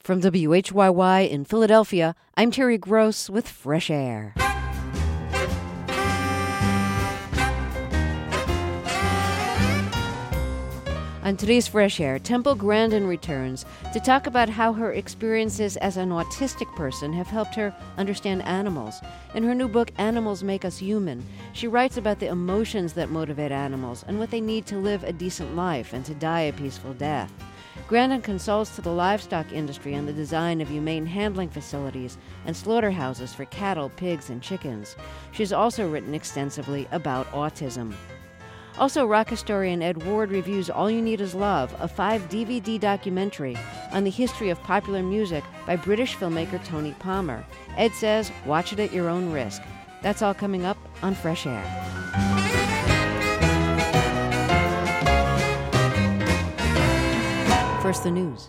From WHYY in Philadelphia, I'm Terry Gross with Fresh Air. On today's Fresh Air, Temple Grandin returns to talk about how her experiences as an autistic person have helped her understand animals. In her new book, Animals Make Us Human, she writes about the emotions that motivate animals and what they need to live a decent life and to die a peaceful death. Grandin consults to the livestock industry on the design of humane handling facilities and slaughterhouses for cattle, pigs, and chickens. She's also written extensively about autism. Also, rock historian Ed Ward reviews All You Need Is Love, a 5-DVD documentary on the history of popular music by British filmmaker Tony Palmer. Ed says, watch it at your own risk. That's all coming up on Fresh Air. First, the news.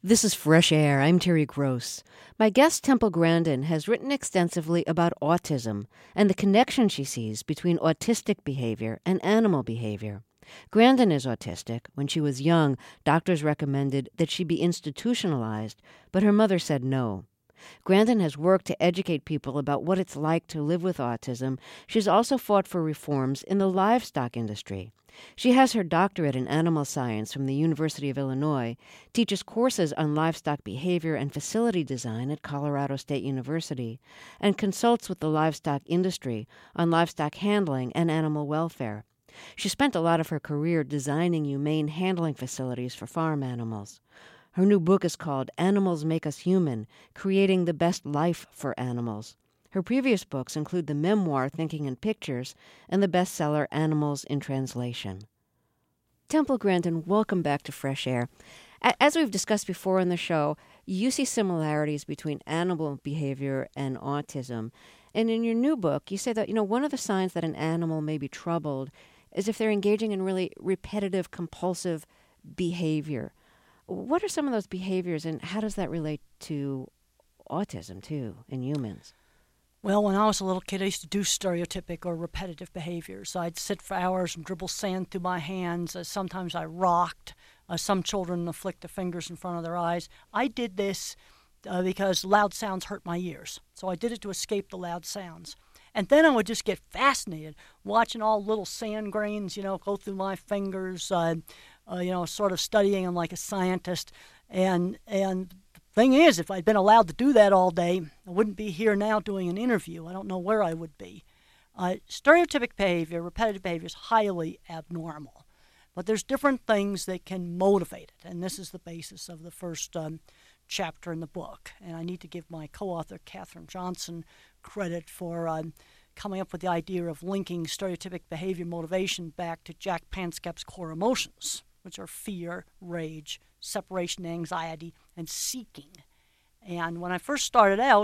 This is Fresh Air. I'm Terry Gross. My guest, Temple Grandin, has written extensively about autism and the connection she sees between autistic behavior and animal behavior. Grandin is autistic. When she was young, doctors recommended that she be institutionalized, but her mother said no. Grandin has worked to educate people about what it's like to live with autism. She's also fought for reforms in the livestock industry. She has her doctorate in animal science from the University of Illinois, teaches courses on livestock behavior and facility design at Colorado State University, and consults with the livestock industry on livestock handling and animal welfare. She spent a lot of her career designing humane handling facilities for farm animals. Her new book is called Animals Make Us Human: Creating the Best Life for Animals. Her previous books include the memoir Thinking in Pictures and the bestseller Animals in Translation. Temple Grandin, welcome back to Fresh Air. As we've discussed before on the show, you see similarities between animal behavior and autism. And in your new book, you say that, one of the signs that an animal may be troubled is if they're engaging in really repetitive, compulsive behavior. What are some of those behaviors, and how does that relate to autism, too, in humans? Well, when I was a little kid, I used to do stereotypic or repetitive behaviors. I'd sit for hours and dribble sand through my hands. Sometimes I rocked. Some children flicked their fingers in front of their eyes. I did this because loud sounds hurt my ears. So I did it to escape the loud sounds. And then I would just get fascinated watching all little sand grains, go through my fingers, sort of studying them like a scientist. And thing is, if I'd been allowed to do that all day, I wouldn't be here now doing an interview. I don't know where I would be. Stereotypic behavior, repetitive behavior is highly abnormal. But there's different things that can motivate it, and this is the basis of the first chapter in the book. And I need to give my co-author, Katherine Johnson, credit for coming up with the idea of linking stereotypic behavior motivation back to Jack Panskep's core emotions, which are fear, rage, separation anxiety, and seeking. And when I first started out,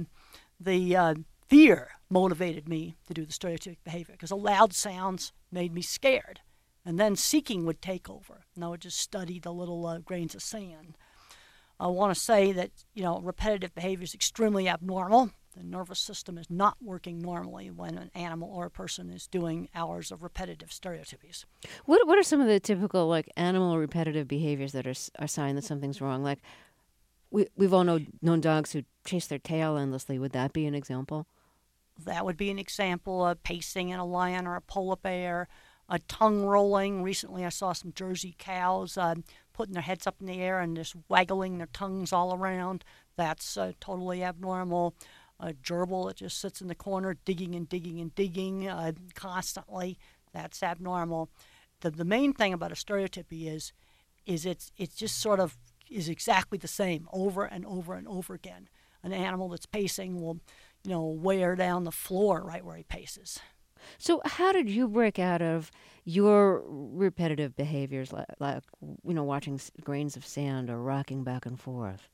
the fear motivated me to do the stereotypic behavior because the loud sounds made me scared. And then seeking would take over, and I would just study the little grains of sand. I want to say that, repetitive behavior is extremely abnormal. The nervous system is not working normally when an animal or a person is doing hours of repetitive stereotypies. What are some of the typical animal repetitive behaviors that are a sign that something's wrong? Like we've all known dogs who chase their tail endlessly. Would that be an example? That would be an example of pacing in a lion or a polar bear, a tongue rolling. Recently I saw some Jersey cows putting their heads up in the air and just waggling their tongues all around. That's totally abnormal. A gerbil that just sits in the corner digging and digging and digging constantly. That's abnormal. The main thing about a stereotypy is it's just sort of is exactly the same over and over and over again. An animal that's pacing will, wear down the floor right where he paces. So how did you break out of your repetitive behaviors like watching grains of sand or rocking back and forth?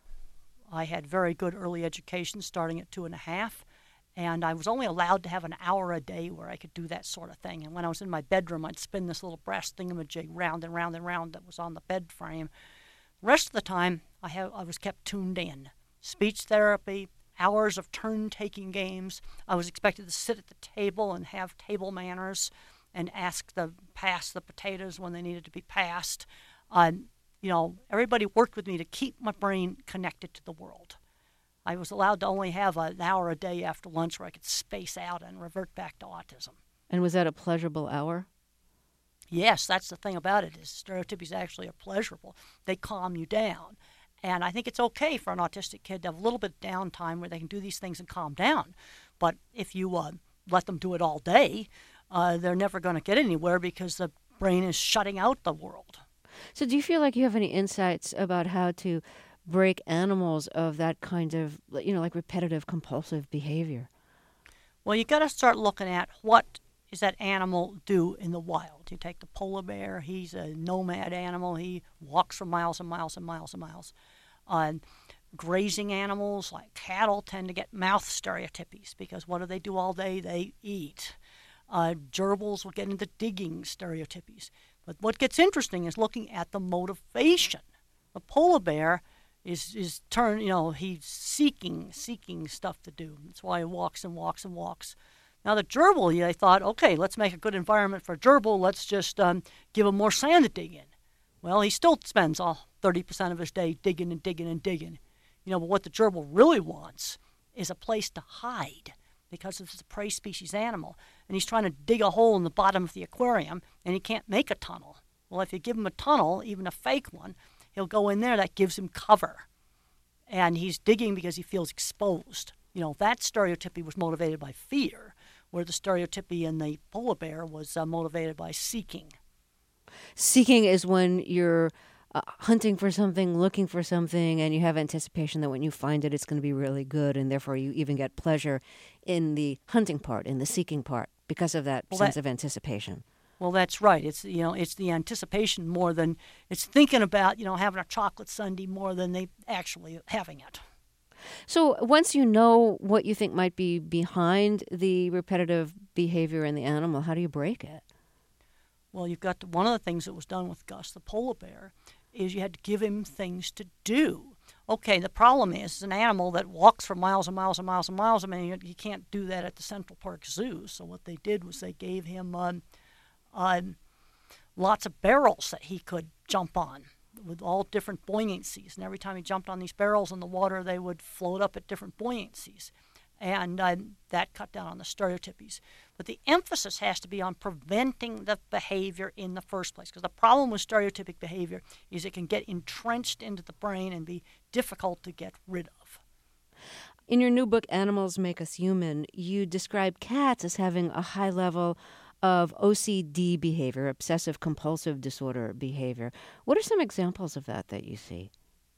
I had very good early education starting at 2.5, and I was only allowed to have an hour a day where I could do that sort of thing. And when I was in my bedroom, I'd spin this little brass thingamajig round and round and round that was on the bed frame. The rest of the time, I was kept tuned in. Speech therapy, hours of turn-taking games. I was expected to sit at the table and have table manners and pass the potatoes when they needed to be passed. Everybody worked with me to keep my brain connected to the world. I was allowed to only have an hour a day after lunch where I could space out and revert back to autism. And was that a pleasurable hour? Yes, that's the thing about it, is stereotypies actually are pleasurable. They calm you down. And I think it's okay for an autistic kid to have a little bit of downtime where they can do these things and calm down. But if you let them do it all day, they're never going to get anywhere because the brain is shutting out the world. So do you feel like you have any insights about how to break animals of that kind of, repetitive compulsive behavior? Well, you got to start looking at what does that animal do in the wild. You take the polar bear, he's a nomad animal. He walks for miles and miles and miles and miles. Grazing animals like cattle tend to get mouth stereotypies because what do they do all day? They eat. Gerbils will get into digging stereotypies. But what gets interesting is looking at the motivation The polar bear is he's seeking stuff to do. That's why he walks and walks and walks. Now the gerbil, they thought, okay, let's make a good environment for a gerbil. Let's just give him more sand to dig in. Well, he still spends 30% of his day digging and digging and digging. But what the gerbil really wants is a place to hide, because it's a prey species animal. And he's trying to dig a hole in the bottom of the aquarium, and he can't make a tunnel. Well, if you give him a tunnel, even a fake one, he'll go in there. That gives him cover. And he's digging because he feels exposed. That stereotypy was motivated by fear, where the stereotypy in the polar bear was motivated by seeking. Seeking is when you're hunting for something, looking for something, and you have anticipation that when you find it, it's going to be really good, and therefore you even get pleasure in the hunting part, in the seeking part, because of that sense of anticipation. Well, that's right. It's the anticipation more than it's thinking about having a chocolate sundae more than they actually having it. So once you know what you think might be behind the repetitive behavior in the animal, how do you break it? Well, you've got one of the things that was done with Gus, the polar bear, is you had to give him things to do. Okay, the problem is it's an animal that walks for miles and miles and miles and miles. I mean, you can't do that at the Central Park Zoo. So what they did was they gave him lots of barrels that he could jump on with all different buoyancies. And every time he jumped on these barrels in the water, they would float up at different buoyancies. And that cut down on the stereotypies. But the emphasis has to be on preventing the behavior in the first place, because the problem with stereotypic behavior is it can get entrenched into the brain and be difficult to get rid of. In your new book, Animals Make Us Human, you describe cats as having a high level of OCD behavior, obsessive-compulsive disorder behavior. What are some examples of that you see?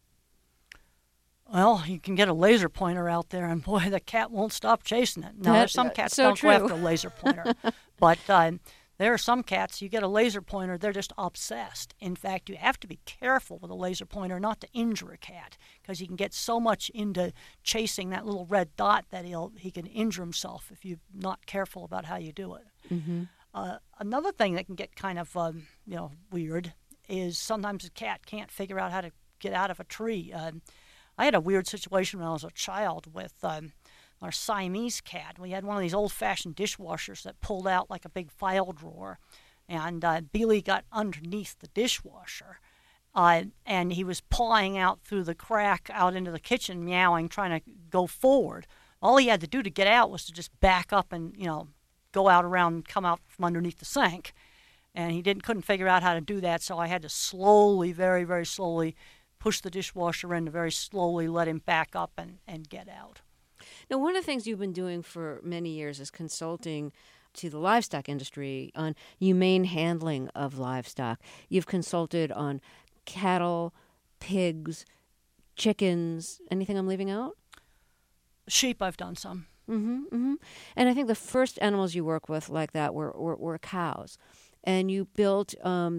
Well, you can get a laser pointer out there, and boy, the cat won't stop chasing it. Now, there's some cats don't go after a laser pointer, but there are some cats, you get a laser pointer, they're just obsessed. In fact, you have to be careful with a laser pointer not to injure a cat, because he can get so much into chasing that little red dot that he can injure himself if you're not careful about how you do it. Mm-hmm. Another thing that can get kind of weird is sometimes a cat can't figure out how to get out of a tree. I had a weird situation when I was a child with our Siamese cat. We had one of these old-fashioned dishwashers that pulled out like a big file drawer, and Billy got underneath the dishwasher, and he was pawing out through the crack out into the kitchen, meowing, trying to go forward. All he had to do to get out was to just back up and, go out around and come out from underneath the sink. And he couldn't figure out how to do that, so I had to slowly, very, very slowly, push the dishwasher in to very slowly let him back up and get out. Now, one of the things you've been doing for many years is consulting to the livestock industry on humane handling of livestock. You've consulted on cattle, pigs, chickens. Anything I'm leaving out? Sheep, I've done some. Mm-hmm, mm-hmm. And I think the first animals you work with like that were cows. And you built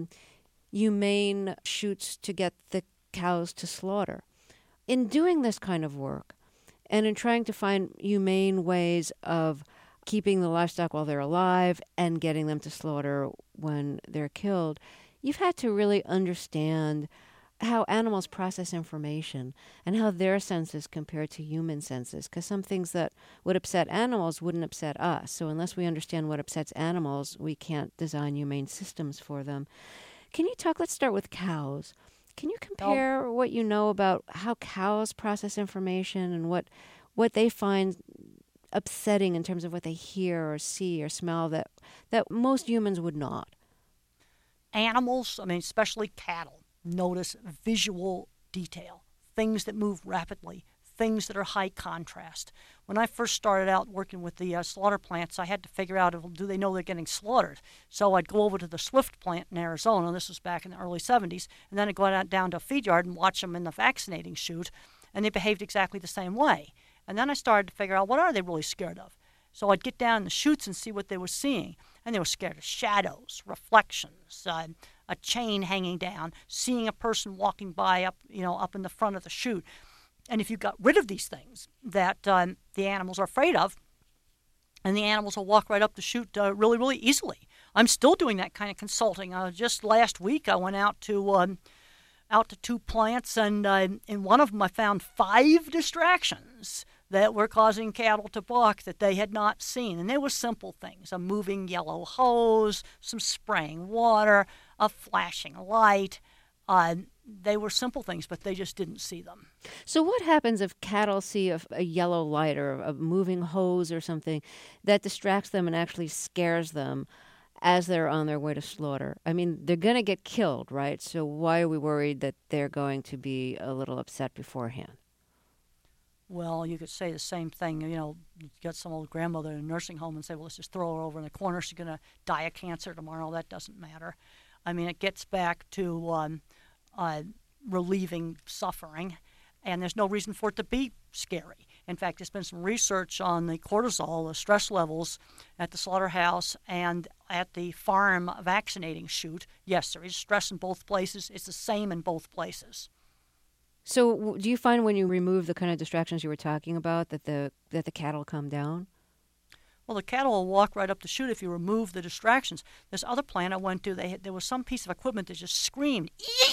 humane chutes to get the cows to slaughter. In doing this kind of work and in trying to find humane ways of keeping the livestock while they're alive and getting them to slaughter when they're killed, you've had to really understand how animals process information and how their senses compare to human senses, because some things that would upset animals wouldn't upset us. So unless we understand what upsets animals, we can't design humane systems for them. Can you talk, let's start with cows. Can you compare what you know about how cows process information and what they find upsetting in terms of what they hear or see or smell that most humans would not? Animals, especially cattle, notice visual detail, things that move rapidly, things that are high contrast. When I first started out working with the slaughter plants, I had to figure out, do they know they're getting slaughtered? So I'd go over to the Swift plant in Arizona, this was back in the early 70s, and then I'd go down to a feed yard and watch them in the vaccinating chute, and they behaved exactly the same way. And then I started to figure out, what are they really scared of? So I'd get down in the chutes and see what they were seeing. And they were scared of shadows, reflections, a chain hanging down, seeing a person walking by up in the front of the chute. And if you got rid of these things that the animals are afraid of, and the animals will walk right up the chute really, really easily. I'm still doing that kind of consulting. Just last week I went out to out to 2 plants, and in one of them I found 5 distractions that were causing cattle to balk that they had not seen. And they were simple things: a moving yellow hose, some spraying water, a flashing light. They were simple things, but they just didn't see them. So what happens if cattle see a yellow light or a moving hose or something that distracts them and actually scares them as they're on their way to slaughter? I mean, they're going to get killed, right? So why are we worried that they're going to be a little upset beforehand? Well, you could say the same thing. You got some old grandmother in a nursing home and say, well, let's just throw her over in the corner. She's going to die of cancer tomorrow. That doesn't matter. I mean, it gets back to relieving suffering, and there's no reason for it to be scary. In fact, there's been some research on the cortisol, the stress levels at the slaughterhouse and at the farm vaccinating chute. Yes, there is stress in both places. It's the same in both places. So do you find when you remove the kind of distractions you were talking about that the cattle calm down? Well, the cattle will walk right up the chute if you remove the distractions. This other plant I went to, there was some piece of equipment that just screamed,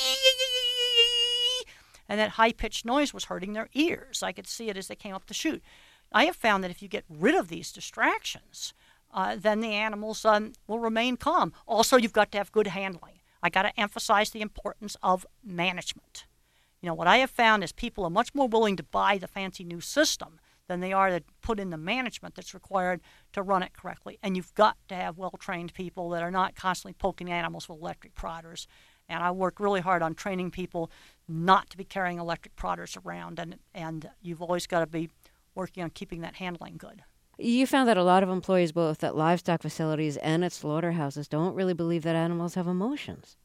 and that high-pitched noise was hurting their ears. I could see it as they came up the chute. I have found that if you get rid of these distractions, then the animals will remain calm. Also, you've got to have good handling. I got to emphasize the importance of management. What I have found is people are much more willing to buy the fancy new system than they are to put in the management that's required to run it correctly. And you've got to have well-trained people that are not constantly poking animals with electric prodders. And I work really hard on training people not to be carrying electric prodders around, and you've always got to be working on keeping that handling good. You found that a lot of employees, both at livestock facilities and at slaughterhouses, don't really believe that animals have emotions.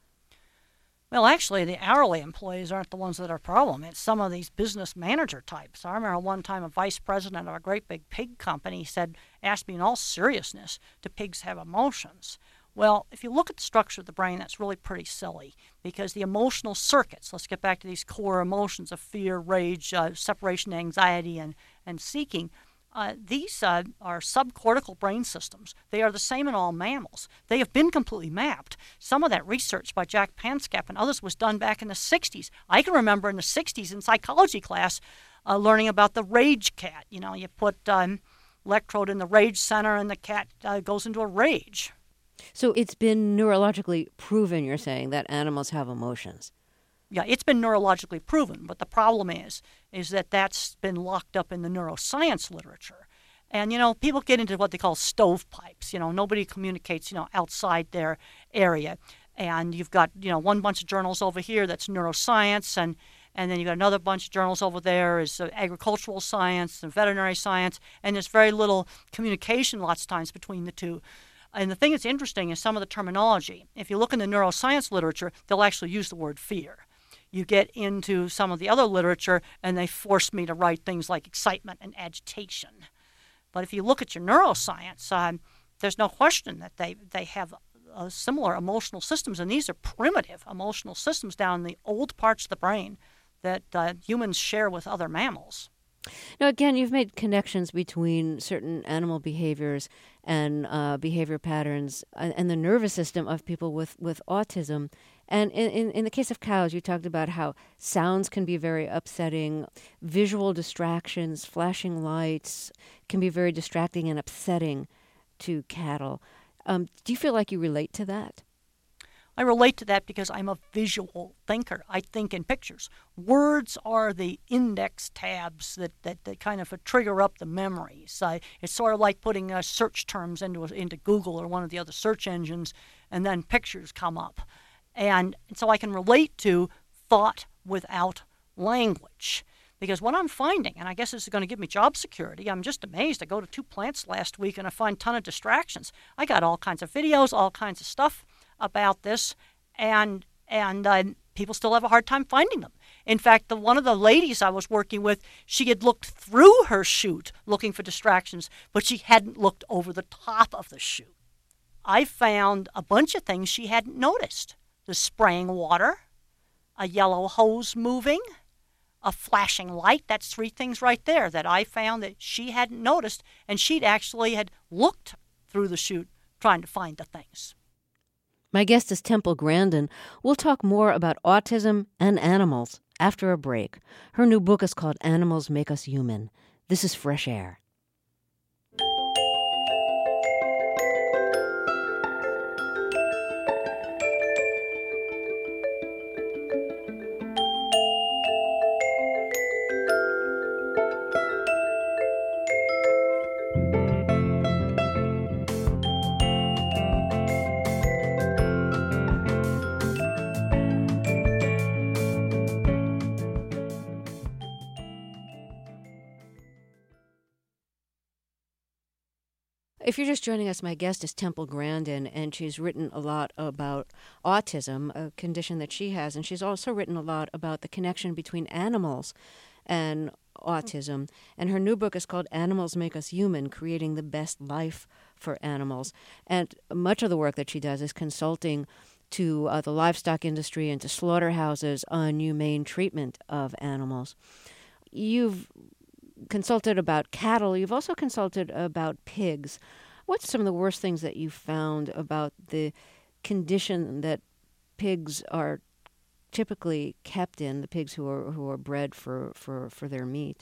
Well, actually, the hourly employees aren't the ones that are a problem. It's some of these business manager types. I remember one time a vice president of a great big pig company asked me in all seriousness, do pigs have emotions? Well, if you look at the structure of the brain, that's really pretty silly, because the emotional circuits, let's get back to these core emotions of fear, rage, separation, anxiety, and seeking, these are subcortical brain systems. They are the same in all mammals. They have been completely mapped. Some of that research by Jack Panskap and others was done back in the 60s. I can remember in the 60s in psychology class learning about the rage cat. You put electrode in the rage center and the cat goes into a rage. So it's been neurologically proven, you're saying, that animals have emotions. Yeah, it's been neurologically proven, but the problem is that that's been locked up in the neuroscience literature. And, people get into what they call stovepipes. Nobody communicates, outside their area. And you've got, one bunch of journals over here that's neuroscience, and then you've got another bunch of journals over there is agricultural science and veterinary science, and there's very little communication lots of times between the two. And the thing that's interesting is some of the terminology. If you look in the neuroscience literature, they'll actually use the word fear. You get into some of the other literature, and they force me to write things like excitement and agitation. But if you look at your neuroscience, there's no question that they have similar emotional systems, and these are primitive emotional systems down in the old parts of the brain that humans share with other mammals. Now, again, you've made connections between certain animal behaviors and behavior patterns and the nervous system of people with autism. And in the case of cows, you talked about how sounds can be very upsetting, visual distractions, flashing lights can be very distracting and upsetting to cattle. Do you feel like you relate to that? I relate to that because I'm a visual thinker. I think in pictures. Words are the index tabs that kind of trigger up the memories. It's sort of like putting search terms into Google or one of the other search engines, and then pictures come up. And so I can relate to thought without language. Because what I'm finding, and I guess this is going to give me job security, I'm just amazed. I go to 2 plants last week and I find a ton of distractions. I got all kinds of videos, all kinds of stuff about this, and people still have a hard time finding them. In fact, one of the ladies I was working with, she had looked through her chute looking for distractions, but she hadn't looked over the top of the chute. I found a bunch of things she hadn't noticed. The spraying water, a yellow hose moving, a flashing light. That's 3 things right there that I found that she hadn't noticed, and she'd actually had looked through the chute trying to find the things. My guest is Temple Grandin. We'll talk more about autism and animals after a break. Her new book is called Animals Make Us Human. This is Fresh Air. If you're just joining us, my guest is Temple Grandin, and she's written a lot about autism, a condition that she has, and she's also written a lot about the connection between animals and autism. And her new book is called Animals Make Us Human, Creating the Best Life for Animals. And much of the work that she does is consulting to the livestock industry and to slaughterhouses on humane treatment of animals. You've consulted about cattle. You've also consulted about pigs. What's some of the worst things that you found about the condition that pigs are typically kept in, the pigs who are bred for their meat?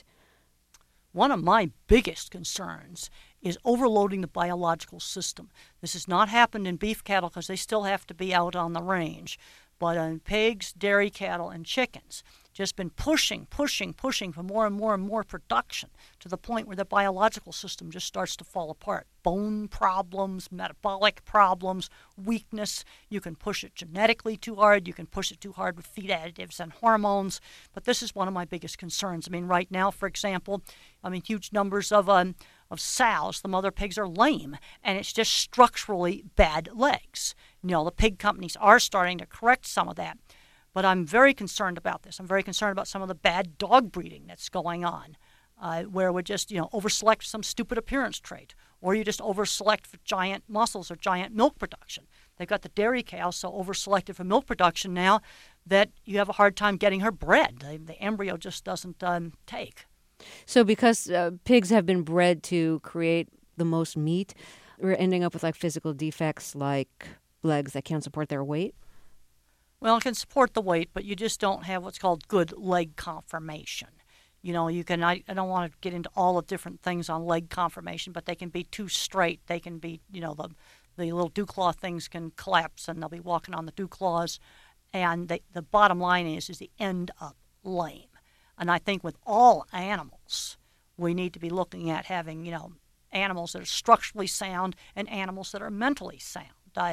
One of my biggest concerns is overloading the biological system. This has not happened in beef cattle because they still have to be out on the range. But on pigs, dairy cattle, and chickens, just been pushing for more and more production to the point where the biological system just starts to fall apart. Bone problems, metabolic problems, weakness. You can push it genetically too hard. You can push it too hard with feed additives and hormones. But this is one of my biggest concerns. I mean, right now, for example, huge numbers of sows, the mother pigs are lame, and it's just structurally bad legs. The pig companies are starting to correct some of that. But I'm very concerned about this. I'm very concerned about some of the bad dog breeding that's going on, where we just, overselect some stupid appearance trait, or you just overselect for giant muscles or giant milk production. They've got the dairy cow so overselected for milk production now that you have a hard time getting her bred. The embryo just doesn't take. So because pigs have been bred to create the most meat, we're ending up with physical defects like legs that can't support their weight? Well, it can support the weight, but you just don't have what's called good leg conformation. I don't want to get into all the different things on leg conformation, but they can be too straight. They can be, the little dew claw things can collapse and they'll be walking on the dew claws. And the bottom line is they end up lame. And I think with all animals, we need to be looking at having, animals that are structurally sound and animals that are mentally sound.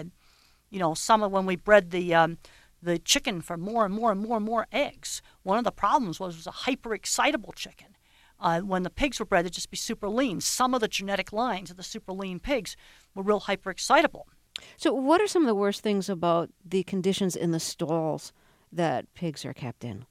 When we bred the chicken for more and more eggs, one of the problems was it was a hyper-excitable chicken. When the pigs were bred, they'd just be super lean. Some of the genetic lines of the super lean pigs were real hyper-excitable. So what are some of the worst things about the conditions in the stalls that pigs are kept in?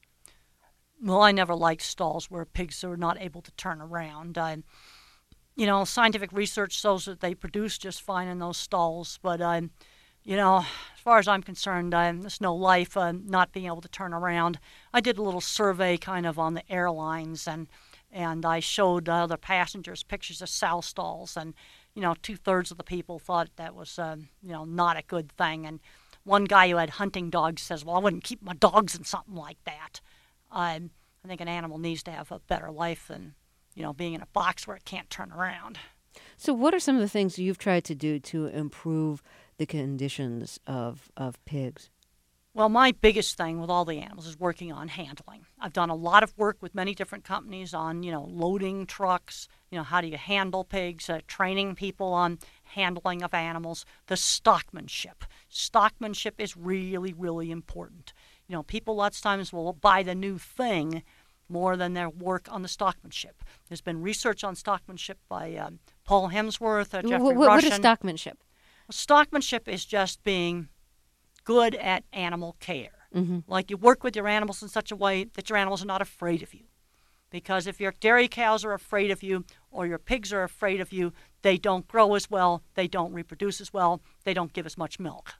Well, I never liked stalls where pigs are not able to turn around. Scientific research shows that they produce just fine in those stalls, but as far as I'm concerned, there's no life not being able to turn around. I did a little survey kind of on the airlines, and I showed other passengers pictures of sow stalls, and 2/3 of the people thought that was not a good thing. And one guy who had hunting dogs says, "Well, I wouldn't keep my dogs in something like that." I think an animal needs to have a better life than being in a box where it can't turn around. So what are some of the things you've tried to do to improve the conditions of pigs? Well, my biggest thing with all the animals is working on handling. I've done a lot of work with many different companies on, loading trucks, how do you handle pigs, training people on handling of animals, the stockmanship. Stockmanship is really, really important. People lots of times will buy the new thing more than their work on the stockmanship. There's been research on stockmanship by Paul Hemsworth, Jeffrey Russian. What is stockmanship? Stockmanship is just being good at animal care. Mm-hmm. Like you work with your animals in such a way that your animals are not afraid of you. Because if your dairy cows are afraid of you or your pigs are afraid of you, they don't grow as well, they don't reproduce as well, they don't give as much milk.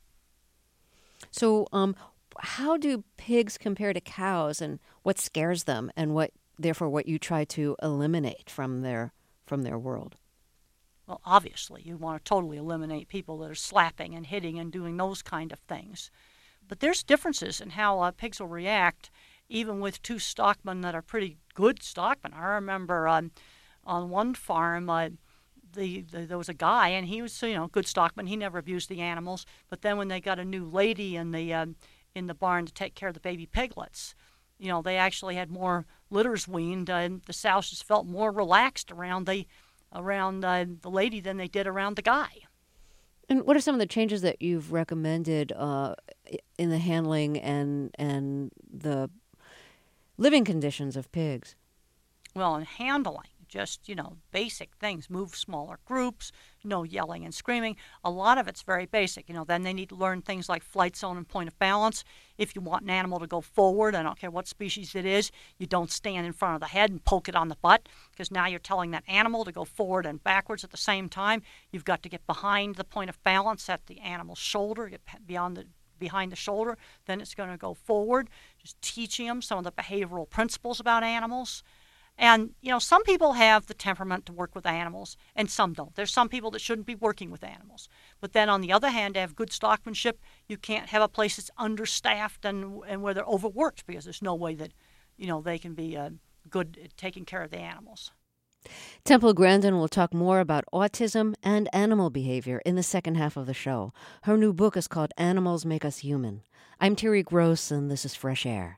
So how do pigs compare to cows, and what scares them, and what you try to eliminate from their world? Well, obviously, you want to totally eliminate people that are slapping and hitting and doing those kind of things. But there's differences in how pigs will react, even with two stockmen that are pretty good stockmen. I remember on one farm, there was a guy, and he was, good stockman. He never abused the animals. But then when they got a new lady in the barn to take care of the baby piglets, they actually had more litters weaned, and the sows just felt more relaxed around the lady than they did around the guy. And what are some of the changes that you've recommended in the handling and the living conditions of pigs? Well, in handling, just, basic things. Move smaller groups, no yelling and screaming. A lot of it's very basic. Then they need to learn things like flight zone and point of balance. If you want an animal to go forward, I don't care what species it is, you don't stand in front of the head and poke it on the butt, because now you're telling that animal to go forward and backwards at the same time. You've got to get behind the point of balance at the animal's shoulder, get behind the shoulder, then it's going to go forward. Just teaching them some of the behavioral principles about animals. And, some people have the temperament to work with animals, and some don't. There's some people that shouldn't be working with animals. But then, on the other hand, to have good stockmanship, you can't have a place that's understaffed and where they're overworked, because there's no way that, they can be good at taking care of the animals. Temple Grandin will talk more about autism and animal behavior in the second half of the show. Her new book is called Animals Make Us Human. I'm Terry Gross, and this is Fresh Air.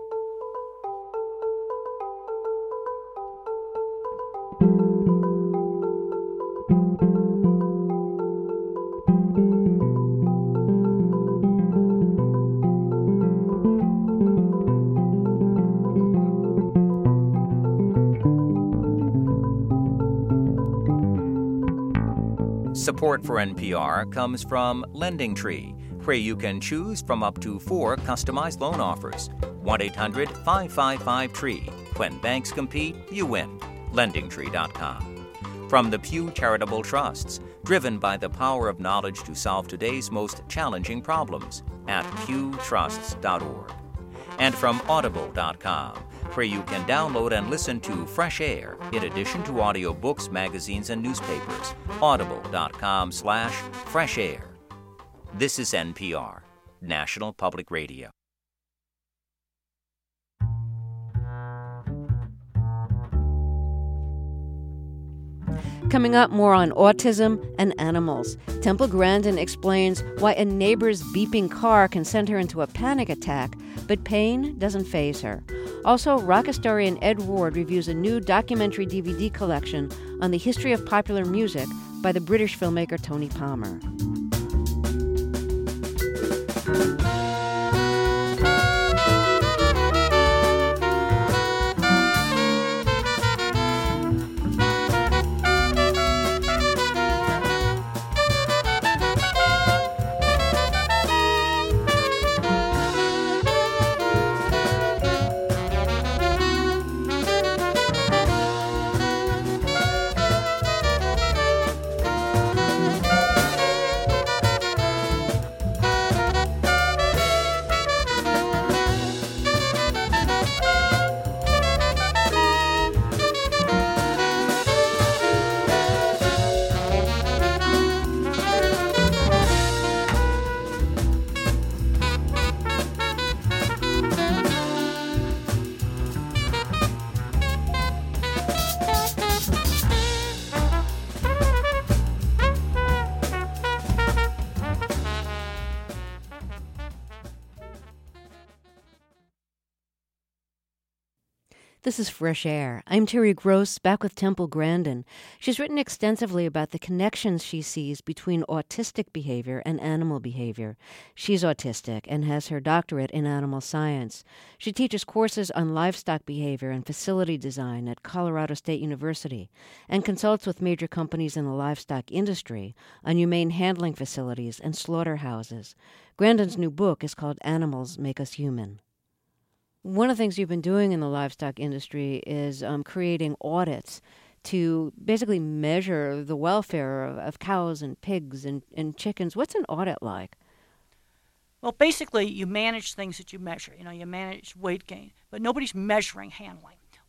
Support for NPR comes from LendingTree, where you can choose from up to 4 customized loan offers. 1-800-555-TREE. When banks compete, you win. LendingTree.com. From the Pew Charitable Trusts, driven by the power of knowledge to solve today's most challenging problems at pewtrusts.org. And from Audible.com, where you can download and listen to Fresh Air in addition to audiobooks, magazines, and newspapers. Audible.com/Fresh Air. This is NPR, National Public Radio. Coming up, more on autism and animals. Temple Grandin explains why a neighbor's beeping car can send her into a panic attack, but pain doesn't faze her. Also, rock historian Ed Ward reviews a new documentary DVD collection on the history of popular music by the British filmmaker Tony Palmer. This is Fresh Air. I'm Terry Gross, back with Temple Grandin. She's written extensively about the connections she sees between autistic behavior and animal behavior. She's autistic and has her doctorate in animal science. She teaches courses on livestock behavior and facility design at Colorado State University and consults with major companies in the livestock industry on humane handling facilities and slaughterhouses. Grandin's new book is called Animals Make Us Human. One of the things you've been doing in the livestock industry is creating audits to basically measure the welfare of cows and pigs and chickens. What's an audit like? Well, basically, you manage things that you measure. You manage weight gain, but nobody's measuring handling.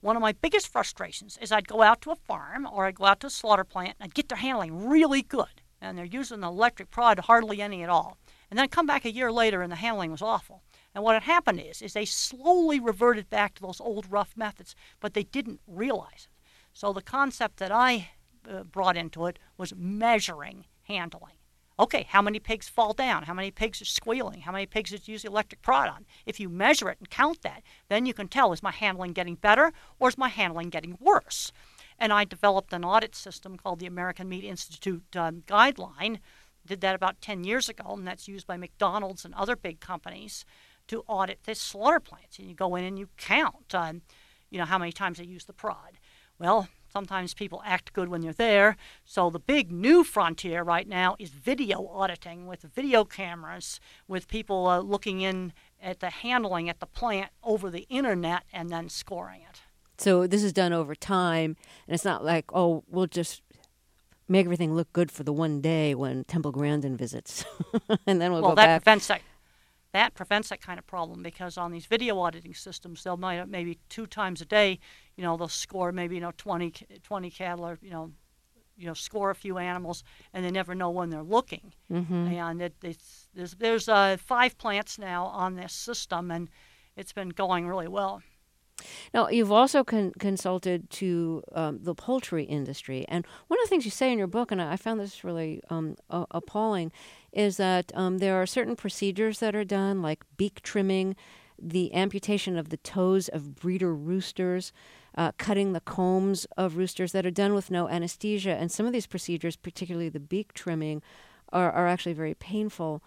one of my biggest frustrations is I'd go out to a farm or I'd go out to a slaughter plant and I'd get their handling really good. And they're using the electric prod hardly any at all. And then I'd come back a year later and the handling was awful. And what had happened is they slowly reverted back to those old rough methods, but they didn't realize it. So the concept that I brought into it was measuring handling. Okay, how many pigs fall down? How many pigs are squealing? How many pigs did you use the electric prod on? If you measure it and count that, then you can tell, is my handling getting better or is my handling getting worse? And I developed an audit system called the American Meat Institute Guideline. Did that about 10 years ago, and that's used by McDonald's and other big companies to audit the slaughter plants. And you go in and you count, how many times they use the prod. Well, sometimes people act good when you're there. So the big new frontier right now is video auditing with video cameras, with people looking in at the handling at the plant over the internet and then scoring it. So this is done over time, and it's not like, oh, we'll just make everything look good for the one day when Temple Grandin visits, and then we'll go back. That prevents that kind of problem, because on these video auditing systems, they'll maybe 2 times a day, they'll score maybe 20 cattle, or score a few animals, and they never know when they're looking. Mm-hmm. And there's 5 plants now on this system, and it's been going really well. Now, you've also consulted to the poultry industry. And one of the things you say in your book, and I found this really appalling, is that there are certain procedures that are done, like beak trimming, the amputation of the toes of breeder roosters, cutting the combs of roosters, that are done with no anesthesia. And some of these procedures, particularly the beak trimming, are actually very painful.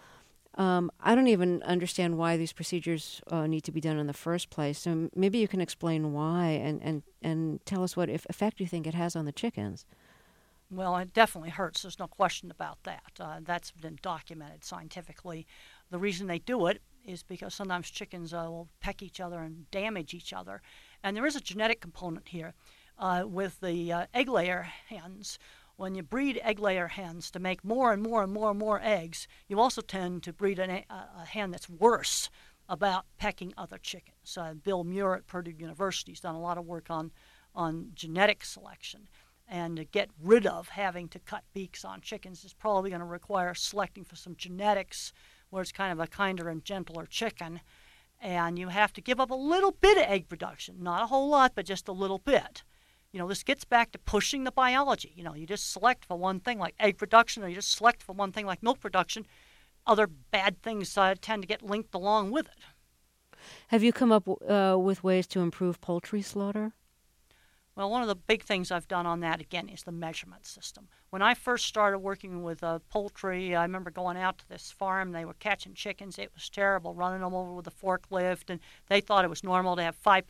I don't even understand why these procedures need to be done in the first place. So maybe you can explain why and tell us what effect you think it has on the chickens. Well, it definitely hurts. There's no question about that. That's been documented scientifically. The reason they do it is because sometimes chickens will peck each other and damage each other. And there is a genetic component here with the egg layer hens. When you breed egg layer hens to make more and more and more and more eggs, you also tend to breed a hen that's worse about pecking other chickens. Bill Muir at Purdue University has done a lot of work on genetic selection. And to get rid of having to cut beaks on chickens is probably going to require selecting for some genetics where it's kind of a kinder and gentler chicken. And you have to give up a little bit of egg production. Not a whole lot, but just a little bit. This gets back to pushing the biology. You just select for one thing like egg production, or you just select for one thing like milk production. Other bad things tend to get linked along with it. Have you come up with ways to improve poultry slaughter? Well, one of the big things I've done on that, again, is the measurement system. When I first started working with poultry, I remember going out to this farm. They were catching chickens. It was terrible, running them over with a forklift, and they thought it was normal to have 5 to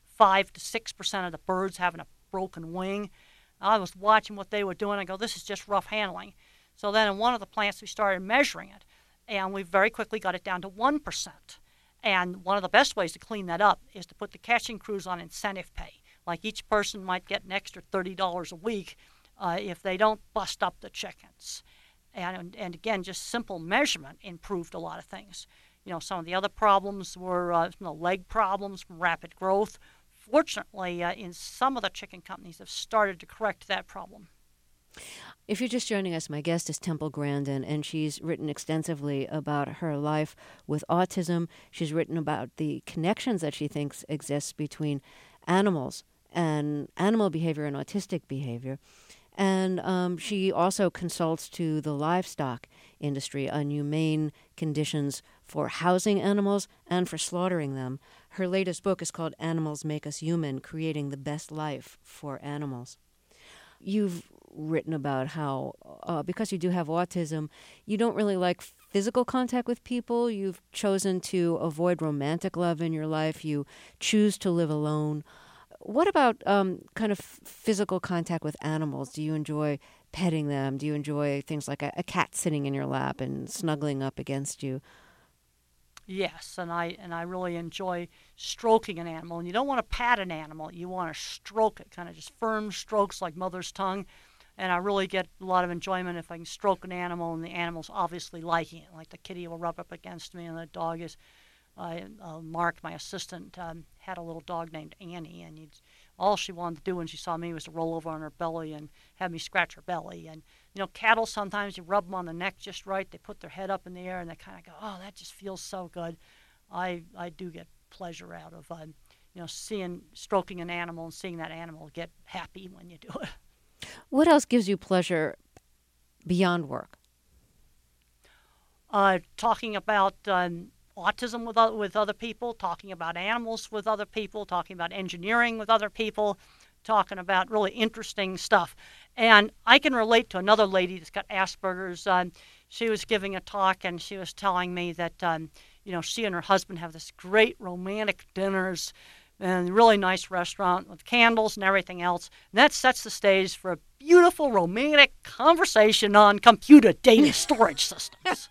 6% of the birds having a broken wing. I was watching what they were doing. I go, this is just rough handling. So then in one of the plants, we started measuring it, and we very quickly got it down to 1%. And one of the best ways to clean that up is to put the catching crews on incentive pay. Like each person might get an extra $30 a week if they don't bust up the chickens. And again, just simple measurement improved a lot of things. Some of the other problems were leg problems from rapid growth. Fortunately, in some of the chicken companies have started to correct that problem. If you're just joining us, my guest is Temple Grandin, and she's written extensively about her life with autism. She's written about the connections that she thinks exist between animals and animal behavior and autistic behavior. And she also consults to the livestock industry on humane conditions for housing animals and for slaughtering them. Her latest book is called Animals Make Us Human, Creating the Best Life for Animals. You've written about how, because you do have autism, you don't really like physical contact with people. You've chosen to avoid romantic love in your life. You choose to live alone. What about kind of physical contact with animals? Do you enjoy petting them? Do you enjoy things like a cat sitting in your lap and snuggling up against you? Yes, and I really enjoy stroking an animal. And you don't want to pat an animal. You want to stroke it, kind of just firm strokes like mother's tongue. And I really get a lot of enjoyment if I can stroke an animal and the animal's obviously liking it. Like the kitty will rub up against me and the dog is Mark, my assistant, had a little dog named Annie, and all she wanted to do when she saw me was to roll over on her belly and have me scratch her belly. And, cattle, sometimes you rub them on the neck just right. They put their head up in the air, and they kind of go, oh, that just feels so good. I do get pleasure out of, stroking an animal and seeing that animal get happy when you do it. What else gives you pleasure beyond work? Talking about autism with other people, talking about animals with other people, talking about engineering with other people, talking about really interesting stuff. And I can relate to another lady that's got Asperger's. She was giving a talk, and she was telling me that, she and her husband have this great romantic dinners and a really nice restaurant with candles and everything else. And that sets the stage for a beautiful romantic conversation on computer data storage systems.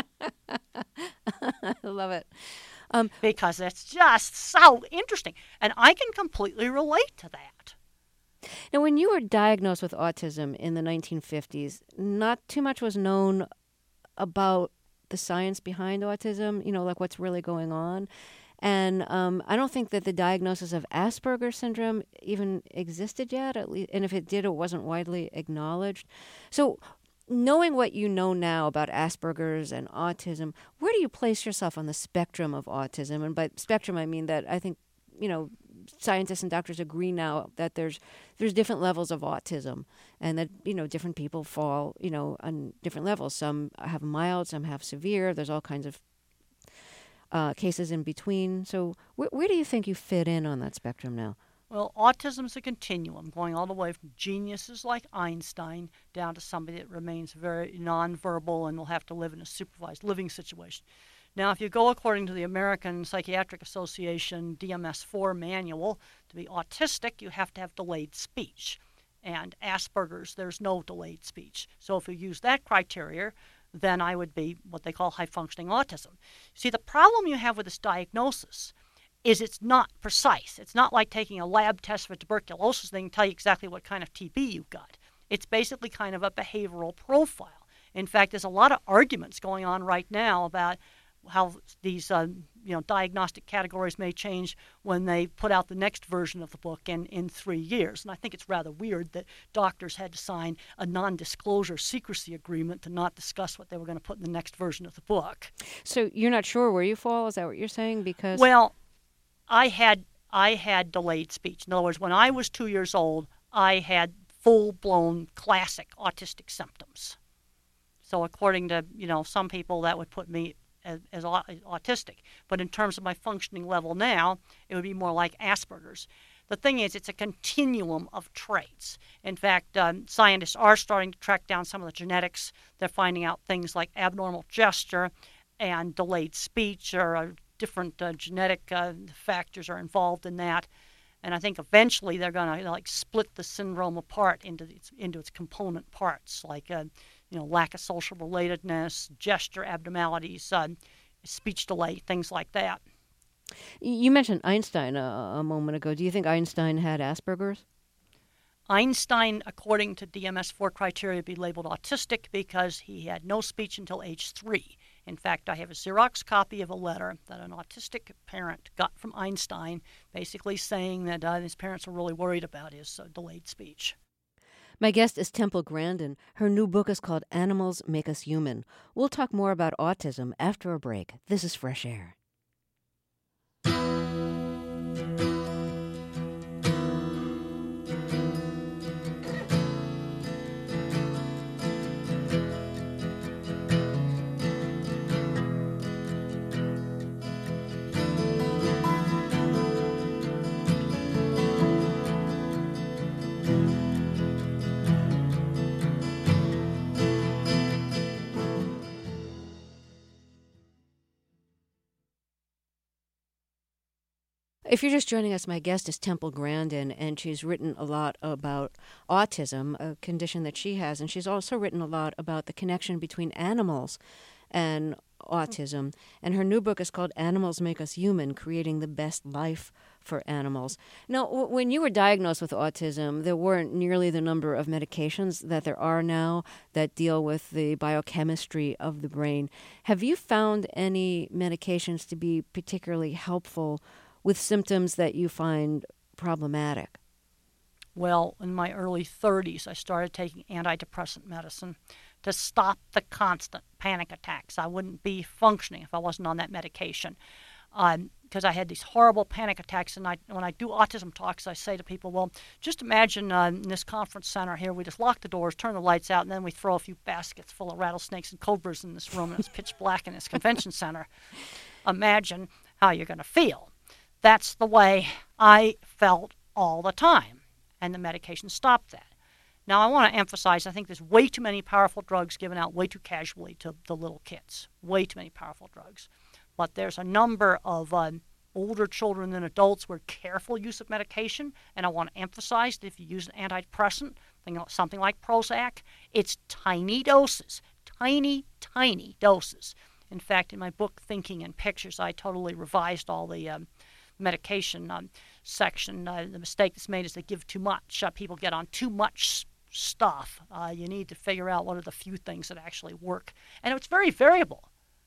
I love it. Because it's just so interesting. And I can completely relate to that. Now, when you were diagnosed with autism in the 1950s, not too much was known about the science behind autism, like what's really going on. And I don't think that the diagnosis of Asperger's syndrome even existed yet, at least, and if it did, it wasn't widely acknowledged. So knowing what you know now about Asperger's and autism, where do you place yourself on the spectrum of autism? And by spectrum, I mean that I think, scientists and doctors agree now that there's different levels of autism, and that, different people fall, on different levels. Some have mild, some have severe. There's all kinds of cases in between. So where do you think you fit in on that spectrum now? Well, autism is a continuum going all the way from geniuses like Einstein down to somebody that remains very nonverbal and will have to live in a supervised living situation. Now, if you go according to the American Psychiatric Association DMS-4 manual, to be autistic, you have to have delayed speech. And Asperger's, there's no delayed speech. So if you use that criteria, then I would be what they call high-functioning autism. See, the problem you have with this diagnosis is it's not precise. It's not like taking a lab test for tuberculosis. They can tell you exactly what kind of TB you've got. It's basically kind of a behavioral profile. In fact, there's a lot of arguments going on right now about how these diagnostic categories may change when they put out the next version of the book in 3 years. And I think it's rather weird that doctors had to sign a non-disclosure secrecy agreement to not discuss what they were going to put in the next version of the book. So you're not sure where you fall? Is that what you're saying? Because I had delayed speech. In other words, when I was 2 years old, I had full-blown classic autistic symptoms. So according to some people, that would put me as autistic. But in terms of my functioning level now, it would be more like Asperger's. The thing is, it's a continuum of traits. In fact, scientists are starting to track down some of the genetics. They're finding out things like abnormal gesture and delayed speech, or different genetic factors are involved in that. And I think eventually they're going to split the syndrome apart into its component parts, like lack of social relatedness, gesture abnormalities, speech delay, things like that. You mentioned Einstein a moment ago. Do you think Einstein had Asperger's? Einstein, according to DMS-4 criteria, would be labeled autistic because he had no speech until age 3. In fact, I have a Xerox copy of a letter that an autistic parent got from Einstein, basically saying that his parents were really worried about his delayed speech. My guest is Temple Grandin. Her new book is called Animals Make Us Human. We'll talk more about autism after a break. This is Fresh Air. If you're just joining us, my guest is Temple Grandin, and she's written a lot about autism, a condition that she has, and she's also written a lot about the connection between animals and autism. And her new book is called Animals Make Us Human, Creating the Best Life for animals. Now, when you were diagnosed with autism, there weren't nearly the number of medications that there are now that deal with the biochemistry of the brain. Have you found any medications to be particularly helpful with symptoms that you find problematic? Well, in my early 30s, I started taking antidepressant medicine to stop the constant panic attacks. I wouldn't be functioning if I wasn't on that medication, because I had these horrible panic attacks. And when I do autism talks, I say to people, well, just imagine in this conference center here, we just lock the doors, turn the lights out, and then we throw a few baskets full of rattlesnakes and cobras in this room, and it's pitch black in this convention center. Imagine how you're going to feel. That's the way I felt all the time, and the medication stopped that. Now, I want to emphasize, I think there's way too many powerful drugs given out way too casually to the little kids. Way too many powerful drugs. But there's a number of older children and adults where careful use of medication, and I want to emphasize that if you use an antidepressant, something like Prozac, it's tiny doses, tiny, tiny doses. In fact, in my book, Thinking in Pictures, I totally revised all the medication section. The mistake that's made is they give too much. People get on too much stuff. You need to figure out what are the few things that actually work. And it's very variable.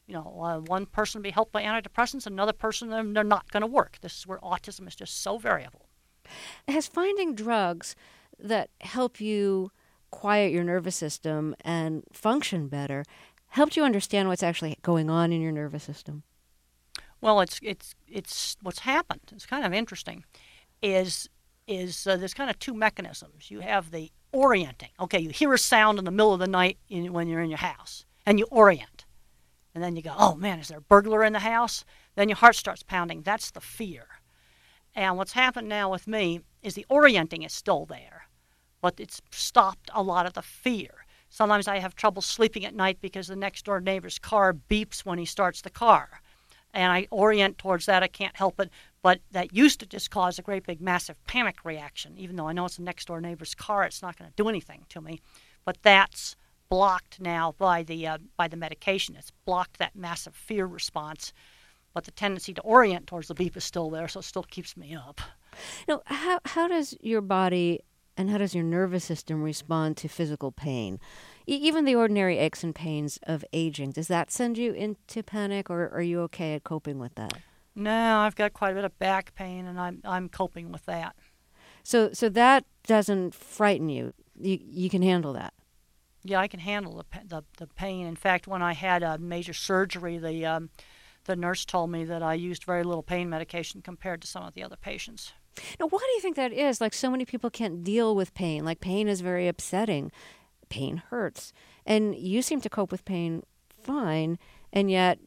One person will be helped by antidepressants, another person, they're not going to work. This is where autism is just so variable. Has finding drugs that help you quiet your nervous system and function better helped you understand what's actually going on in your nervous system? Well, it's what's happened. It's kind of interesting. Is there's kind of two mechanisms. You have the orienting. Okay, you hear a sound in the middle of the night when you're in your house, and you orient. And then you go, oh man, is there a burglar in the house? Then your heart starts pounding. That's the fear. And what's happened now with me is the orienting is still there, but it's stopped a lot of the fear. Sometimes I have trouble sleeping at night because the next door neighbor's car beeps when he starts the car. And I orient towards that. I can't help it. But that used to just cause a great big massive panic reaction. Even though I know it's the next door neighbor's car, it's not going to do anything to me. But that's blocked now by the medication. It's blocked that massive fear response. But the tendency to orient towards the beep is still there, so it still keeps me up. Now, how does your body and how does your nervous system respond to physical pain? Even the ordinary aches and pains of aging, does that send you into panic, or are you okay at coping with that? No, I've got quite a bit of back pain, and I'm coping with that. So that doesn't frighten you. You can handle that. Yeah, I can handle the pain. In fact, when I had a major surgery, the nurse told me that I used very little pain medication compared to some of the other patients. Now, why do you think that is? Like, so many people can't deal with pain. Like, pain is very upsetting. Pain hurts. And you seem to cope with pain fine, and yet,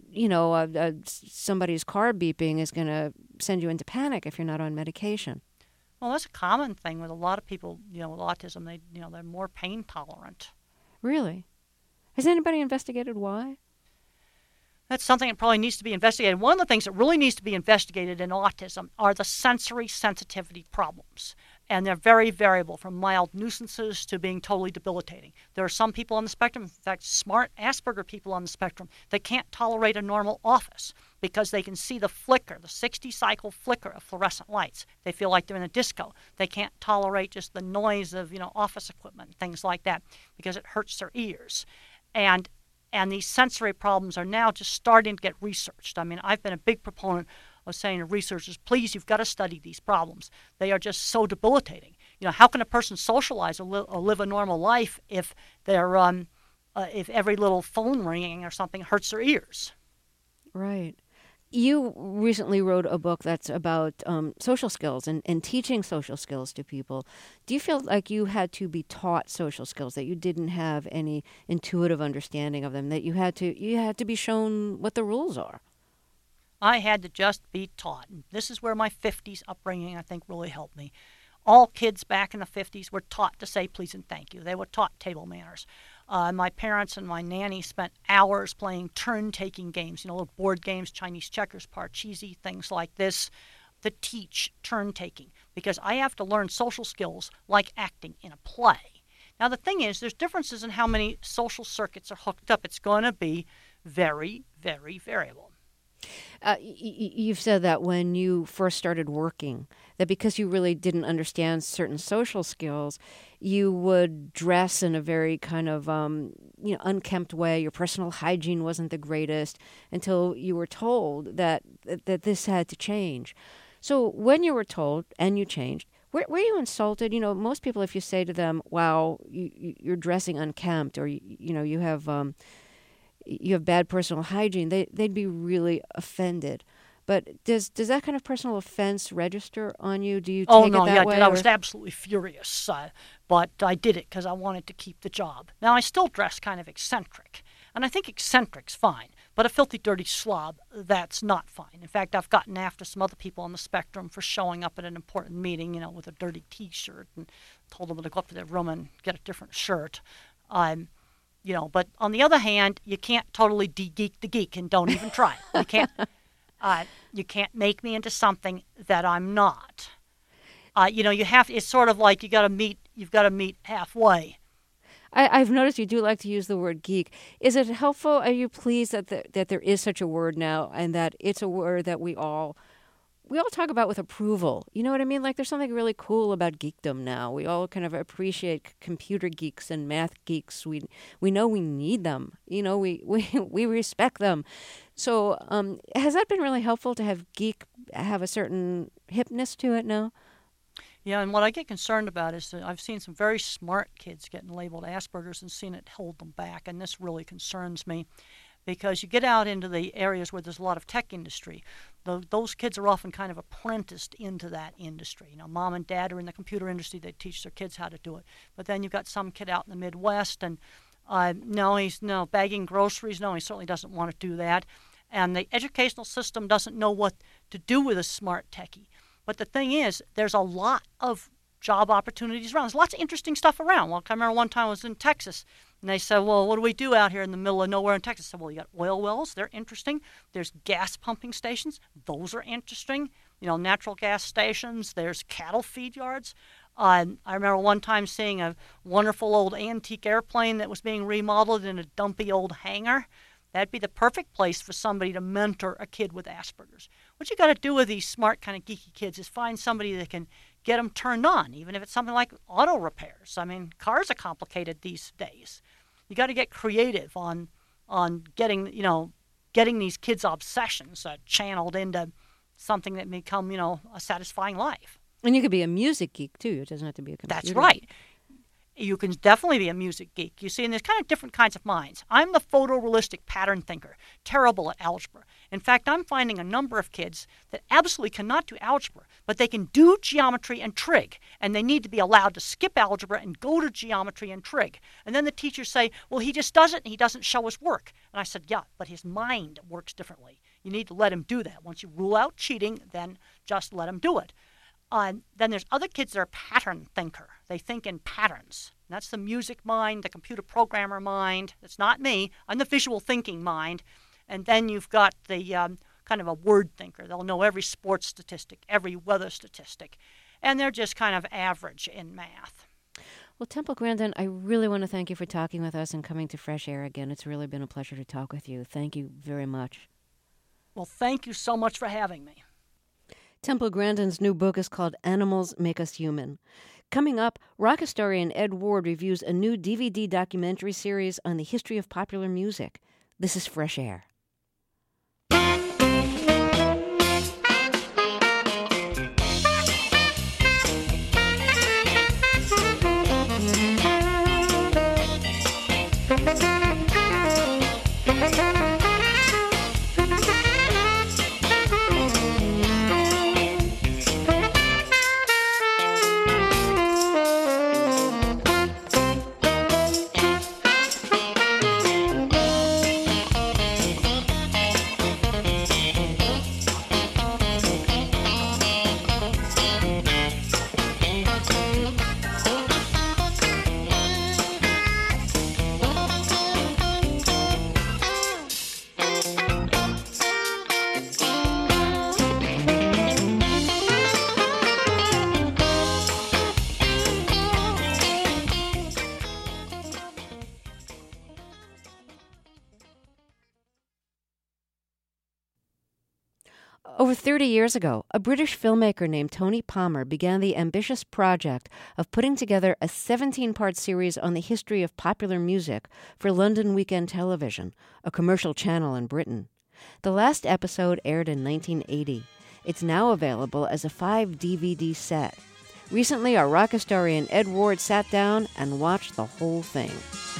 somebody's car beeping is going to send you into panic if you're not on medication. Well, that's a common thing with a lot of people, with autism. They're more pain tolerant. Really? Has anybody investigated why? That's something that probably needs to be investigated. One of the things that really needs to be investigated in autism are the sensory sensitivity problems. And they're very variable, from mild nuisances to being totally debilitating. There are some people on the spectrum, in fact, smart Asperger people on the spectrum, that can't tolerate a normal office because they can see the flicker, the 60-cycle flicker of fluorescent lights. They feel like they're in a disco. They can't tolerate just the noise of, office equipment, things like that, because it hurts their ears. And these sensory problems are now just starting to get researched. I mean, I've been a big proponent of saying to researchers, please, you've got to study these problems. They are just so debilitating. How can a person socialize or live a normal life if they're if every little phone ringing or something hurts their ears? Right. You recently wrote a book that's about social skills and teaching social skills to people. Do you feel like you had to be taught social skills, that you didn't have any intuitive understanding of them, that you had to be shown what the rules are? I had to just be taught. This is where my 50s upbringing, I think, really helped me. All kids back in the 50s were taught to say please and thank you. They were taught table manners. My parents and my nanny spent hours playing turn-taking games, little board games, Chinese checkers, Parcheesi, things like this, to teach turn-taking, because I have to learn social skills like acting in a play. Now, the thing is, there's differences in how many social circuits are hooked up. It's going to be very, very variable. You've said that when you first started working, that because you really didn't understand certain social skills, you would dress in a very kind of unkempt way. Your personal hygiene wasn't the greatest until you were told that this had to change. So when you were told and you changed, were you insulted? You know, most people, if you say to them, "Wow, you're dressing unkempt," or you have bad personal hygiene, they'd be really offended. But does that kind of personal offense register on you? Do you take it that way? I was absolutely furious, but I did it because I wanted to keep the job. Now, I still dress kind of eccentric, and I think eccentric's fine, but a filthy, dirty slob, that's not fine. In fact, I've gotten after some other people on the spectrum for showing up at an important meeting, with a dirty T-shirt, and told them to go up to their room and get a different shirt. But on the other hand, you can't totally de-geek the geek, and don't even try. You can't make me into something that I'm not. It's sort of like you've got to meet halfway. I've noticed you do like to use the word geek. Is it helpful? Are you pleased that there is such a word now, and that it's a word that we all talk about with approval? You know what I mean? Like, there's something really cool about geekdom now. We all kind of appreciate computer geeks and math geeks. We know we need them. We respect them. So has that been really helpful to have geek have a certain hipness to it now? Yeah, and what I get concerned about is that I've seen some very smart kids getting labeled Asperger's and seen it hold them back, and this really concerns me. Because you get out into the areas where there's a lot of tech industry, those kids are often kind of apprenticed into that industry. Mom and dad are in the computer industry; they teach their kids how to do it. But then you've got some kid out in the Midwest, and he's bagging groceries. No, he certainly doesn't want to do that. And the educational system doesn't know what to do with a smart techie. But the thing is, there's a lot of job opportunities around. There's lots of interesting stuff around. Well, I remember one time I was in Texas, and they said, well, what do we do out here in the middle of nowhere in Texas? I said, well, you got oil wells. They're interesting. There's gas pumping stations. Those are interesting. Natural gas stations. There's cattle feed yards. I remember one time seeing a wonderful old antique airplane that was being remodeled in a dumpy old hangar. That'd be the perfect place for somebody to mentor a kid with Asperger's. What you got to do with these smart kind of geeky kids is find somebody that can get them turned on, even if it's something like auto repairs. I mean, cars are complicated these days. You got to get creative on getting these kids' obsessions channeled into something that become a satisfying life. And you could be a music geek too. It doesn't have to be a computer. That's right. You can definitely be a music geek. You see, and there's kind of different kinds of minds. I'm the photorealistic pattern thinker, terrible at algebra. In fact, I'm finding a number of kids that absolutely cannot do algebra, but they can do geometry and trig, and they need to be allowed to skip algebra and go to geometry and trig. And then the teachers say, well, he just does it, and he doesn't show his work. And I said, yeah, but his mind works differently. You need to let him do that. Once you rule out cheating, then just let him do it. Then there's other kids that are pattern thinker. They think in patterns. And that's the music mind, the computer programmer mind. That's not me. I'm the visual thinking mind. And then you've got the kind of a word thinker. They'll know every sports statistic, every weather statistic. And they're just kind of average in math. Well, Temple Grandin, I really want to thank you for talking with us and coming to Fresh Air again. It's really been a pleasure to talk with you. Thank you very much. Well, thank you so much for having me. Temple Grandin's new book is called Animals Make Us Human. Coming up, rock historian Ed Ward reviews a new DVD documentary series on the history of popular music. This is Fresh Air. Over 30 years ago, a British filmmaker named Tony Palmer began the ambitious project of putting together a 17-part series on the history of popular music for London Weekend Television, a commercial channel in Britain. The last episode aired in 1980. It's now available as a 5-DVD set. Recently, our rock historian Ed Ward sat down and watched the whole thing.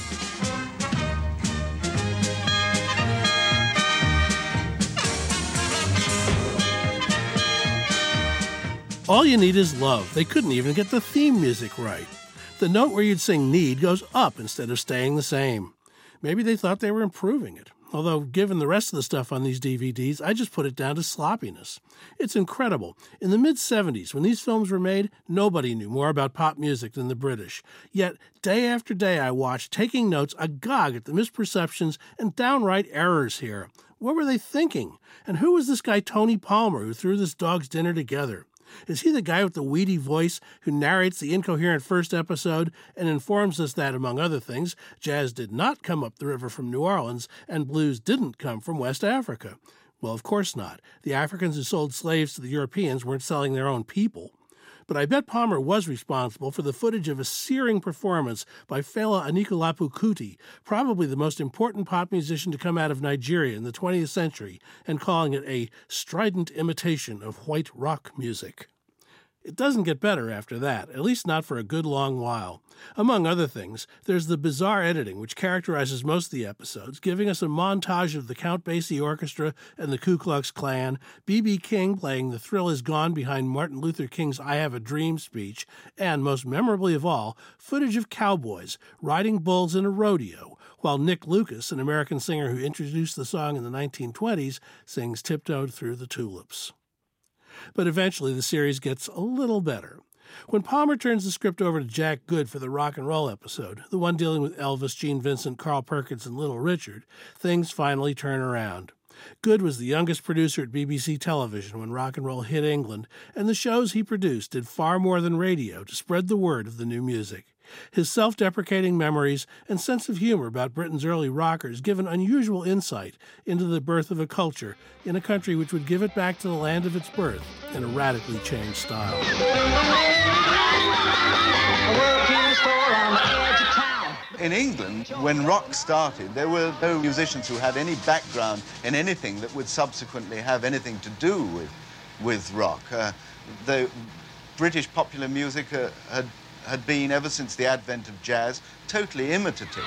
All you need is love. They couldn't even get the theme music right. The note where you'd sing need goes up instead of staying the same. Maybe they thought they were improving it. Although, given the rest of the stuff on these DVDs, I just put it down to sloppiness. It's incredible. In the mid-'70s, when these films were made, nobody knew more about pop music than the British. Yet, day after day I watched, taking notes, agog at the misperceptions and downright errors here. What were they thinking? And who was this guy Tony Palmer who threw this dog's dinner together? Is he the guy with the weedy voice who narrates the incoherent first episode and informs us that, among other things, jazz did not come up the river from New Orleans and blues didn't come from West Africa? Well, of course not. The Africans who sold slaves to the Europeans weren't selling their own people. But I bet Palmer was responsible for the footage of a searing performance by Fela Anikulapo Kuti, probably the most important pop musician to come out of Nigeria in the 20th century, and calling it a strident imitation of white rock music. It doesn't get better after that, at least not for a good long while. Among other things, there's the bizarre editing which characterizes most of the episodes, giving us a montage of the Count Basie Orchestra and the Ku Klux Klan, B.B. King playing The Thrill Is Gone behind Martin Luther King's I Have a Dream speech, and, most memorably of all, footage of cowboys riding bulls in a rodeo, while Nick Lucas, an American singer who introduced the song in the 1920s, sings Tiptoed Through the Tulips. But eventually the series gets a little better. When Palmer turns the script over to Jack Good for the rock and roll episode, the one dealing with Elvis, Gene Vincent, Carl Perkins, and Little Richard, things finally turn around. Good was the youngest producer at BBC Television when rock and roll hit England, and the shows he produced did far more than radio to spread the word of the new music. His self-deprecating memories and sense of humor about Britain's early rockers give an unusual insight into the birth of a culture in a country which would give it back to the land of its birth in a radically changed style. In England, when rock started, there were no musicians who had any background in anything that would subsequently have anything to do with rock. The British popular music had been, ever since the advent of jazz, totally imitative.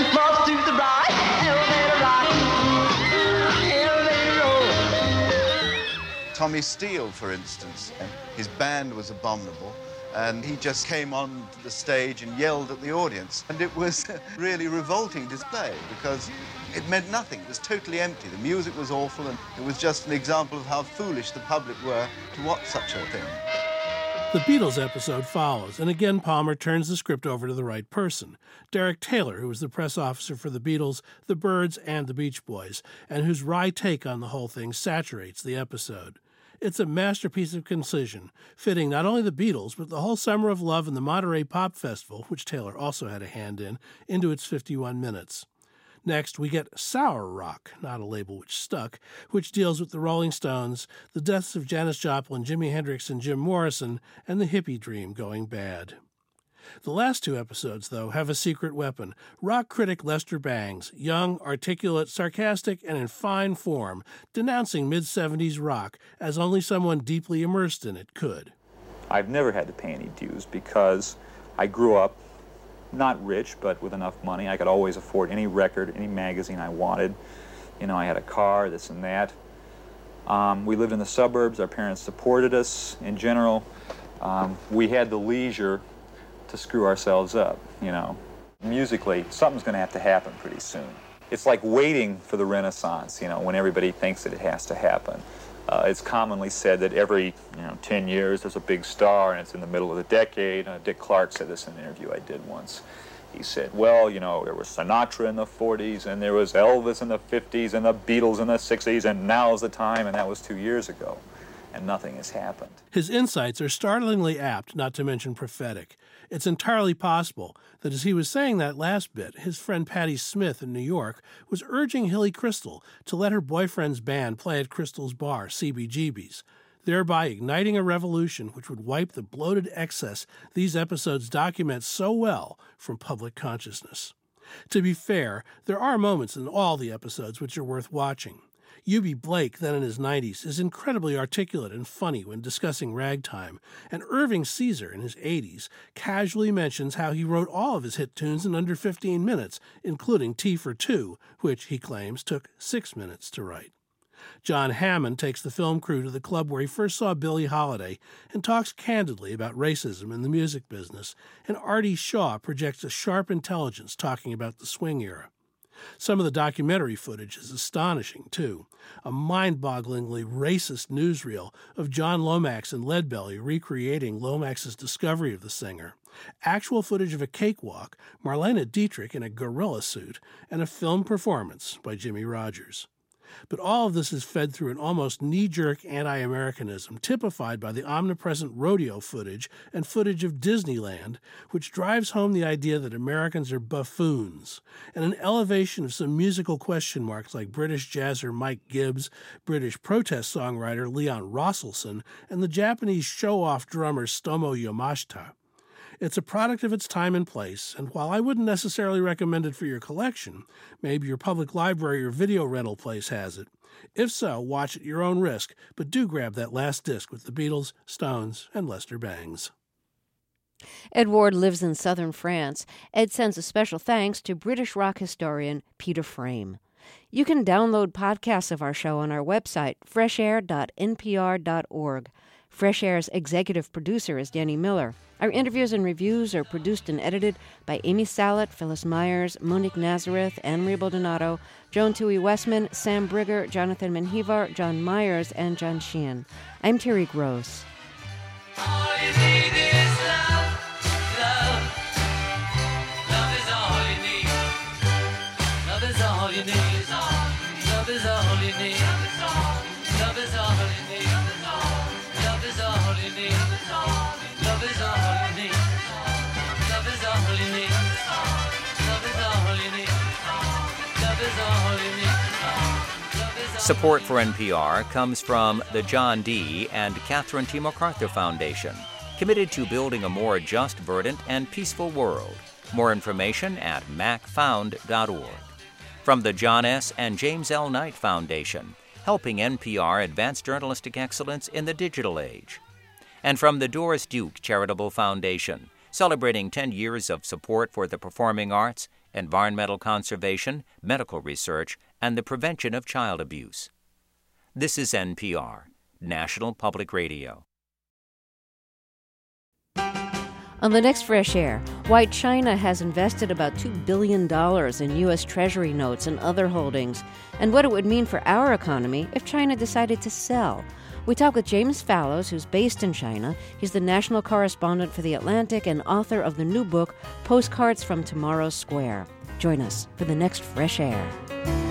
Tommy Steele, for instance, his band was abominable, and he just came on the stage and yelled at the audience. And it was a really revolting display because it meant nothing. It was totally empty. The music was awful, and it was just an example of how foolish the public were to watch such a thing. The Beatles episode follows, and again Palmer turns the script over to the right person, Derek Taylor, who was the press officer for the Beatles, the Byrds, and the Beach Boys, and whose wry take on the whole thing saturates the episode. It's a masterpiece of concision, fitting not only the Beatles, but the whole Summer of Love and the Monterey Pop Festival, which Taylor also had a hand in, into its 51 minutes. Next, we get Sour Rock, not a label which stuck, which deals with the Rolling Stones, the deaths of Janis Joplin, Jimi Hendrix, and Jim Morrison, and the hippie dream going bad. The last two episodes, though, have a secret weapon. Rock critic Lester Bangs, young, articulate, sarcastic, and in fine form, denouncing mid-'70s rock as only someone deeply immersed in it could. I've never had to pay any dues because I grew up not rich, but with enough money. I could always afford any record, any magazine I wanted. You know, I had a car, this and that. We lived in the suburbs. Our parents supported us in general. We had the leisure to screw ourselves up, you know. Musically, something's going to have to happen pretty soon. It's like waiting for the Renaissance, you know, when everybody thinks that it has to happen. It's commonly said that every 10 years there's a big star and it's in the middle of the decade. Dick Clark said this in an interview I did once. He said, well, there was Sinatra in the 40s and there was Elvis in the 50s and the Beatles in the 60s and now's the time, and that was 2 years ago. And nothing has happened. His insights are startlingly apt, not to mention prophetic. It's entirely possible that as he was saying that last bit, his friend Patti Smith in New York was urging Hilly Kristal to let her boyfriend's band play at Kristal's bar, CBGB's, thereby igniting a revolution which would wipe the bloated excess these episodes document so well from public consciousness. To be fair, there are moments in all the episodes which are worth watching. Eubie Blake, then in his 90s, is incredibly articulate and funny when discussing ragtime, and Irving Caesar, in his 80s, casually mentions how he wrote all of his hit tunes in under 15 minutes, including Tea for Two, which, he claims, took 6 minutes to write. John Hammond takes the film crew to the club where he first saw Billie Holiday and talks candidly about racism in the music business, and Artie Shaw projects a sharp intelligence talking about the swing era. Some of the documentary footage is astonishing, too. A mind-bogglingly racist newsreel of John Lomax and Leadbelly recreating Lomax's discovery of the singer, actual footage of a cakewalk, Marlene Dietrich in a gorilla suit, and a film performance by Jimmy Rogers. But all of this is fed through an almost knee-jerk anti-Americanism typified by the omnipresent rodeo footage and footage of Disneyland, which drives home the idea that Americans are buffoons, and an elevation of some musical question marks like British jazzer Mike Gibbs, British protest songwriter Leon Rosselson, and the Japanese show-off drummer Stomo Yamashita. It's a product of its time and place, and while I wouldn't necessarily recommend it for your collection, maybe your public library or video rental place has it. If so, watch at your own risk, but do grab that last disc with the Beatles, Stones, and Lester Bangs. Ed Ward lives in southern France. Ed sends a special thanks to British rock historian Peter Frame. You can download podcasts of our show on our website, freshair.npr.org. Fresh Air's executive producer is Danny Miller. Our interviews and reviews are produced and edited by Amy Salet, Phyllis Myers, Monique Nazareth, Anne-Marie Baldonado, Joan Tui Westman, Sam Brigger, Jonathan Menjivar, John Myers, and John Sheehan. I'm Terry Gross. All you need is love, love. Love is all you need. Love is all you need. Love is all you need. Love is all you need. Love is all you need. Love is all you need. Love is all you need. Love is all you need. Love is all you need. Support for NPR comes from the John D. and Catherine T. MacArthur Foundation, committed to building a more just, verdant, and peaceful world. More information at macfound.org. From the John S. and James L. Knight Foundation, helping NPR advance journalistic excellence in the digital age. And from the Doris Duke Charitable Foundation, celebrating 10 years of support for the performing arts, environmental conservation, medical research, and the prevention of child abuse. This is NPR, National Public Radio. On the next Fresh Air, why China has invested about $2 billion in U.S. Treasury notes and other holdings, and what it would mean for our economy if China decided to sell. We talk with James Fallows, who's based in China. He's the national correspondent for The Atlantic and author of the new book, Postcards from Tomorrow's Square. Join us for the next Fresh Air.